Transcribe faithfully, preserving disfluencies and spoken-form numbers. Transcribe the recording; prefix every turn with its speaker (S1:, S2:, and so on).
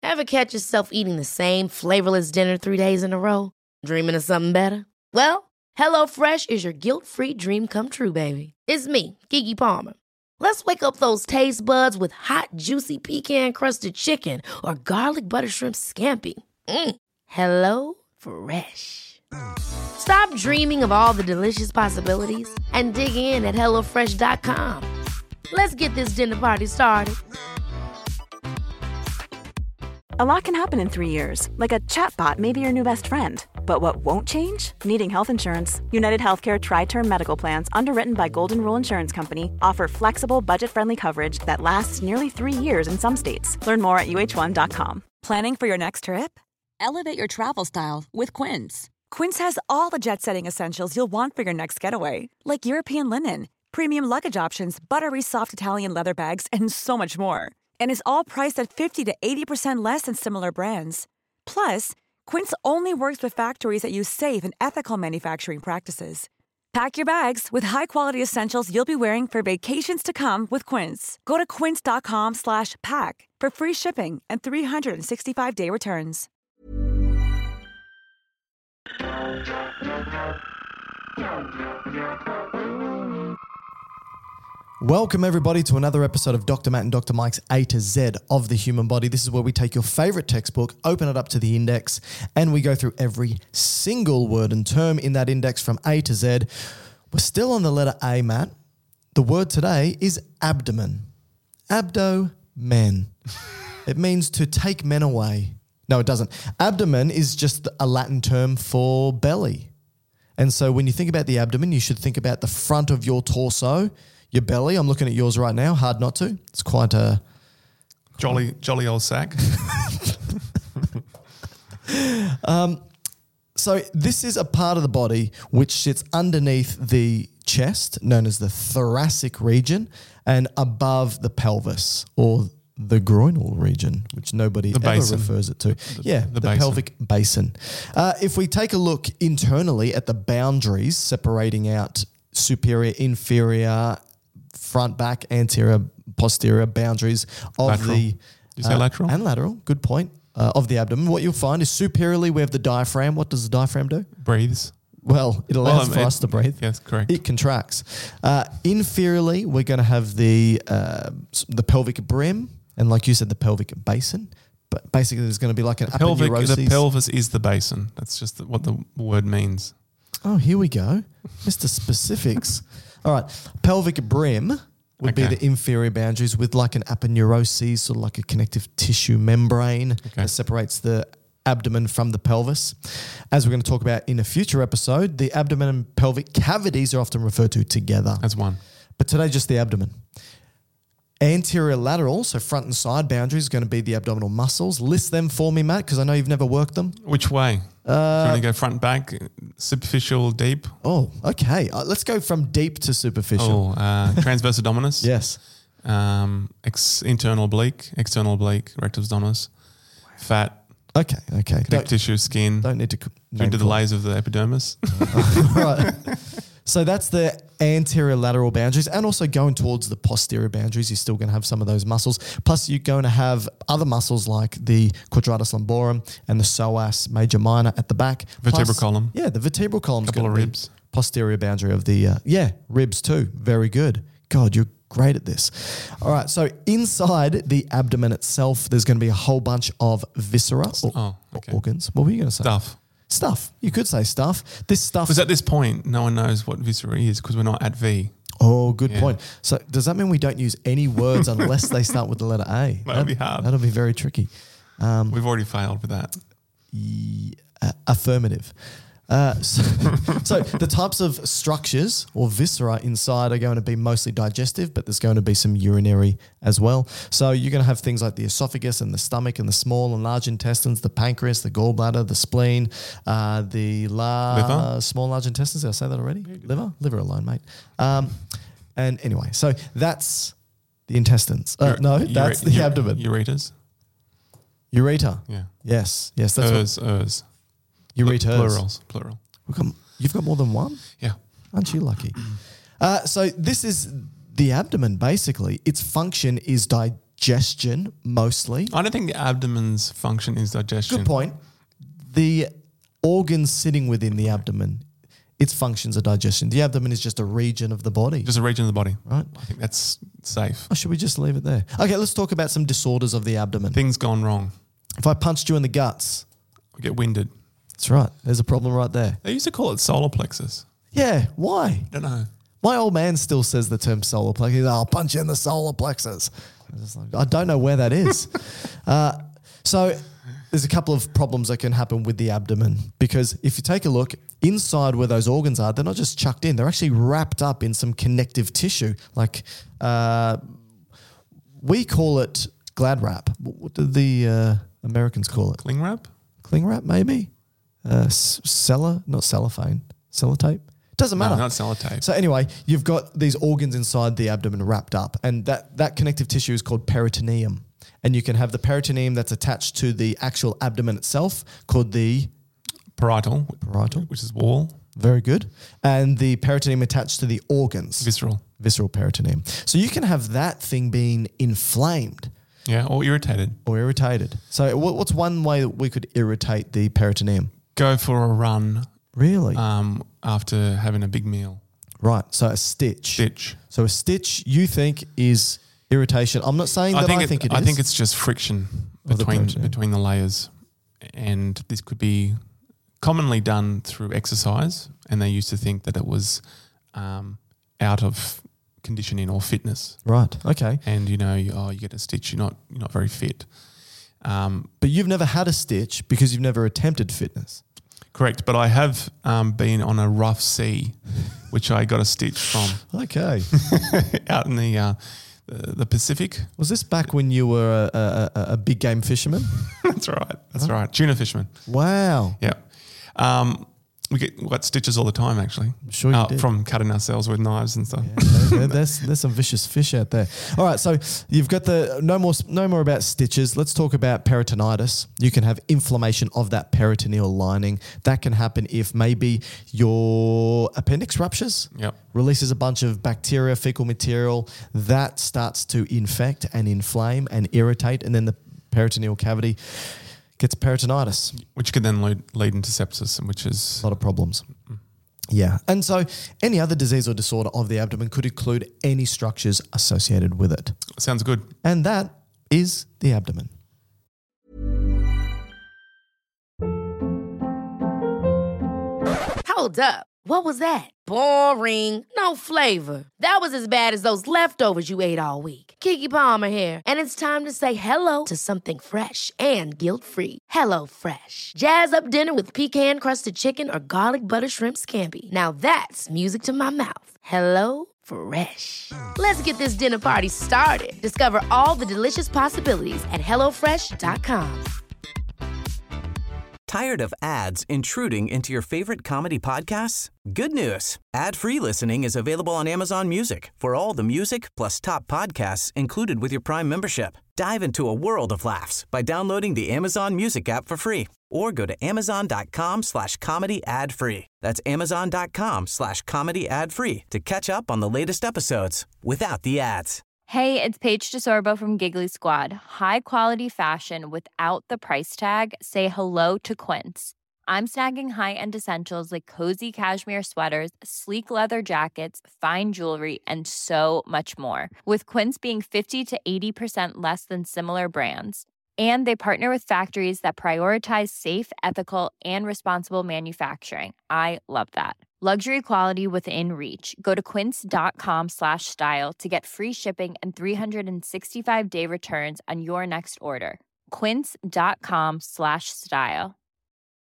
S1: Ever catch yourself eating the same flavorless dinner three days in a row? Dreaming of something better? Well, HelloFresh is your guilt-free dream come true, baby. It's me, Keke Palmer. Let's wake up those taste buds with hot, juicy pecan-crusted chicken or garlic butter shrimp scampi. Mm. Hello Fresh. Stop dreaming of all the delicious possibilities and dig in at hello fresh dot com. Let's get this dinner party started.
S2: A lot can happen in three years, like a chatbot may be your new best friend. But what won't change? Needing health insurance. United Healthcare Tri-Term Medical Plans, underwritten by Golden Rule Insurance Company, offer flexible, budget-friendly coverage that lasts nearly three years in some states. Learn more at U H one dot com.
S3: Planning for your next trip? Elevate your travel style with Quince.
S4: Quince has all the jet-setting essentials you'll want for your next getaway, like European linen, premium luggage options, buttery soft Italian leather bags, and so much more. And is all priced at fifty to eighty percent less than similar brands. Plus, Quince only works with factories that use safe and ethical manufacturing practices. Pack your bags with high-quality essentials you'll be wearing for vacations to come with Quince. Go to quince dot com slash pack for free shipping and three sixty-five day returns.
S5: Welcome, everybody, to another episode of Doctor Matt and Doctor Mike's A to Z of the human body. This is where we take your favorite textbook, open it up to the index, and we go through every single word and term in that index from A to Z. We're still on the letter A, Matt. The word today is abdomen. Abdo-men. It means to take men away. No, it doesn't. Abdomen is just a Latin term for belly. And so when you think about the abdomen, you should think about the front of your torso, your belly. I'm looking at yours right now. Hard not to. It's quite a
S6: jolly, jolly old sack.
S5: um, so this is a part of the body which sits underneath the chest, known as the thoracic region, and above the pelvis, or the groinal region, which nobody ever refers it to.
S6: The,
S5: yeah,
S6: the,
S5: the pelvic basin. Uh, if we take a look internally at the boundaries separating out superior, inferior, front, back, anterior, posterior boundaries of
S6: lateral.
S5: the...
S6: Did you say
S5: uh,
S6: lateral?
S5: And lateral, good point, uh, of the abdomen. What you'll find is superiorly we have the diaphragm. What does the diaphragm do?
S6: Breathes.
S5: Well, it allows
S6: well,
S5: for
S6: it,
S5: us to breathe.
S6: Yes, correct.
S5: It contracts. Uh, inferiorly, we're going to have the uh, the pelvic brim, and like you said, the pelvic basin. But basically, there's going to be like an
S6: the pelvic.
S5: aponeurosis.
S6: The pelvis is the basin. That's just what the word means.
S5: Oh, here we go, Mister Specifics. All right, pelvic brim would
S6: okay.
S5: be the inferior boundaries with like an aponeurosis, sort of like a connective tissue membrane
S6: okay.
S5: that separates the abdomen from the pelvis. As we're going to talk about in a future episode, the abdomen and pelvic cavities are often referred to together.
S6: As one.
S5: But today, just the abdomen. Anterior lateral, so front and side boundaries, is going to be the abdominal muscles. List them for me, Matt, because I know you've never worked them.
S6: Which way?
S5: Uh,
S6: Do you want to go front, back, superficial, deep?
S5: Oh, okay. Uh, let's go from deep to superficial.
S6: Oh, uh, transverse abdominis.
S5: Yes.
S6: Um, ex- internal oblique, external oblique, rectus abdominis, fat.
S5: Okay, okay.
S6: Connective
S5: Don't,
S6: tissue, skin.
S5: don't need to... c-
S6: Do into the
S5: call-
S6: layers of the epidermis.
S5: Right. So that's the anterior lateral boundaries, and also going towards the posterior boundaries, you're still going to have some of those muscles. Plus, you're going to have other muscles like the quadratus lumborum and the psoas major minor at the back.
S6: Vertebral
S5: Plus,
S6: column.
S5: Yeah, the vertebral column.
S6: Couple of ribs.
S5: Posterior boundary of the, uh, yeah, ribs too. Very good. God, you're great at this. All right, so inside the abdomen itself, there's going to be a whole bunch of viscera or,
S6: Oh, okay.
S5: or organs. What were you going to say?
S6: Stuff.
S5: Stuff. You could say stuff. This stuff.
S6: Because at this point, no one knows what viscera is because we're not at V.
S5: Oh, good
S6: Yeah.
S5: point. So does that mean we don't use any words unless they start with the letter A?
S6: That'll be hard.
S5: That'll be very tricky. Um,
S6: We've already failed with that.
S5: y- uh, affirmative. Uh, so, so the types of structures or viscera inside are going to be mostly digestive, but there's going to be some urinary as well. So you're going to have things like the esophagus and the stomach and the small and large intestines, the pancreas, the gallbladder, the spleen, uh, the la-
S6: Liver?
S5: small large intestines. Did I say that already? Liver? Liver alone, mate. Um, and anyway, so that's the intestines. Uh,
S6: Ure-
S5: no,
S6: ure-
S5: that's the
S6: ure-
S5: abdomen.
S6: Ureters.
S5: Ureter.
S6: Yeah.
S5: Yes, yes, that's what
S6: Ers, ers.
S5: ureters.
S6: Plurals, plural.
S5: We've got, you've got more than one?
S6: Yeah.
S5: Aren't you lucky? Uh, so this is the abdomen, basically. Its function is di- digestion mostly.
S6: I don't think the abdomen's function is digestion.
S5: Good point. The organs sitting within the abdomen, its functions are digestion. The abdomen is just a region of the body.
S6: Just a region of the body.
S5: Right.
S6: I think that's safe.
S5: Or should we just leave it there? Okay, let's talk about some disorders of the abdomen.
S6: Things gone wrong.
S5: If I punched you in the guts,
S6: We get winded.
S5: that's right. There's a problem right there.
S6: They used to call it solar plexus.
S5: Yeah, why?
S6: I don't know.
S5: My old man still says the term solar plexus. He's, I'll punch you in the solar plexus. I'm just like, I don't know where that is. uh, so there's a couple of problems that can happen with the abdomen, because if you take a look inside where those organs are, they're not just chucked in. They're actually wrapped up in some connective tissue. Like uh, we call it glad wrap. What do the uh, Americans call it?
S6: Cling wrap?
S5: Cling wrap, maybe? Uh, s- cellar, not cellophane, sellotape. Doesn't matter.
S6: No, not sellotape.
S5: So anyway, you've got these organs inside the abdomen wrapped up, and that, that connective tissue is called peritoneum. And you can have the peritoneum that's attached to the actual abdomen itself, called the
S6: Parietal.
S5: parietal.
S6: Which is wall.
S5: Very good. And the peritoneum attached to the organs.
S6: Visceral.
S5: Visceral peritoneum. So you can have that thing being inflamed
S6: Yeah, or irritated.
S5: or irritated. So what, what's one way that we could irritate the peritoneum?
S6: Go for a run
S5: Really?
S6: um, after having a big meal.
S5: Right. So a stitch.
S6: Stitch.
S5: So a stitch you think is irritation. I'm not saying that I think,
S6: I
S5: it,
S6: think, it,
S5: it is.
S6: I think it's just friction
S5: Of the
S6: between
S5: peritoneum.
S6: between the layers, and this could be commonly done through exercise. And they used to think that it was um, out of conditioning or fitness.
S5: Right. Okay.
S6: And you know, you, oh, you get a stitch, you're not you're not very fit. Um,
S5: But you've never had a stitch because you've never attempted fitness.
S6: correct, but I have um, been on a rough sea, which I got a stitch from
S5: Okay.
S6: out in the uh, the, the Pacific.
S5: Was this back when you were a, a, a, a big game fisherman?
S6: That's right. That's right. Tuna fisherman.
S5: Wow.
S6: Yeah. Um, we get we got stitches all the time, actually.
S5: I'm sure you
S6: uh,
S5: did.
S6: From cutting ourselves with knives and stuff.
S5: Yeah, there- there's there's some vicious fish out there. All right, so you've got the no more no more about stitches. Let's talk about peritonitis. You can have inflammation of that peritoneal lining. That can happen if maybe your appendix ruptures,
S6: Yep.
S5: releases a bunch of bacteria, fecal material that starts to infect and inflame and irritate, and then the peritoneal cavity gets peritonitis.
S6: Which could then lead, lead into sepsis, which is
S5: A lot of problems. Yeah. And so any other disease or disorder of the abdomen could include any structures associated with it.
S6: sounds good.
S5: And that is the abdomen.
S1: Hold up. What was that? Boring. No flavor. That was as bad as those leftovers you ate all week. Keke Palmer here, and it's time to say hello to something fresh and guilt-free. Hello Fresh. Jazz up dinner with pecan-crusted chicken or garlic butter shrimp scampi. Now that's music to my mouth. Hello Fresh. Let's get this dinner party started. Discover all the delicious possibilities at hello fresh dot com.
S7: Tired of ads intruding into your favorite comedy podcasts? Good news. Ad-free listening is available on Amazon Music for all the music plus top podcasts included with your Prime membership. Dive into a world of laughs by downloading the Amazon Music app for free or go to amazon.com slash comedy ad free. That's amazon.com slash comedy ad free to catch up on the latest episodes without the ads.
S8: Hey, it's Paige DeSorbo from Giggly Squad. High quality fashion without the price tag. Say hello to Quince. I'm snagging high-end essentials like cozy cashmere sweaters, sleek leather jackets, fine jewelry, and so much more. With Quince being fifty to eighty percent less than similar brands. And they partner with factories that prioritize safe, ethical, and responsible manufacturing. I love that. Luxury quality within reach. Go to quince.com slash style to get free shipping and three sixty-five day returns on your next order. Quince.com slash style.